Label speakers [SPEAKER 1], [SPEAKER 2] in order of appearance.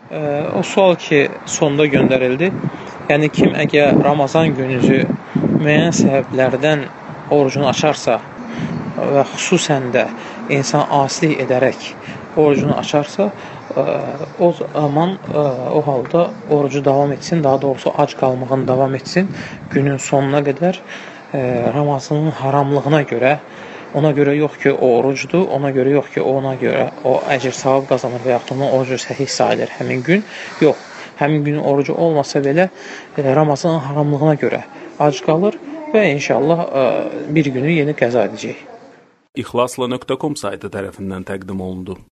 [SPEAKER 1] O sual ki, sonda göndərildi. Yəni, kim əgər Ramazan günüzü müəyyən səbəblərdən orucunu açarsa və xüsusən də insan asilik edərək orucunu açarsa, o zaman, o halda orucu davam etsin, daha doğrusu ac qalmağını davam etsin günün sonuna qədər. Ramazanın haramlığına görə, ona görə yox ki, o orucdur, ona görə yox ki, ona görə o əcr savab qazanır və yaxud onun orucu səhih sayılır həmin gün. Yox, həmin günün orucu olmasa belə Ramazanın haramlığına görə ac qalır və inşallah bir günü yeni qəza edəcək.
[SPEAKER 2] İxlasla.com saytı tərəfindən təqdim olundu.